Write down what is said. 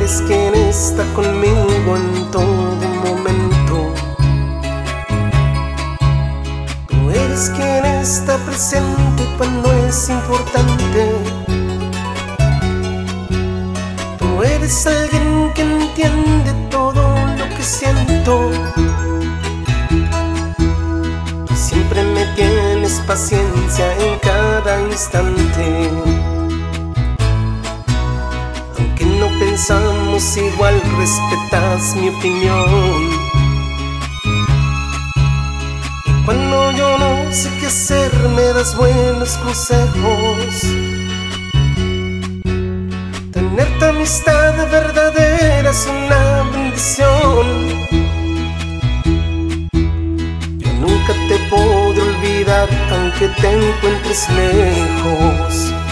eres quien está conmigo en todo momento. Tú eres quien está presente cuando es importante. Tú eres alguien que entiende todo lo que siento. Tú siempre me tienes paciencia en cada instante. Aunque no pensamos igual, respetas mi opinión. Y cuando yo no sé qué hacer, me das buenos consejos. Tener tu amistad verdadera es una bendición. Yo nunca te podré olvidar, aunque te encuentres lejos.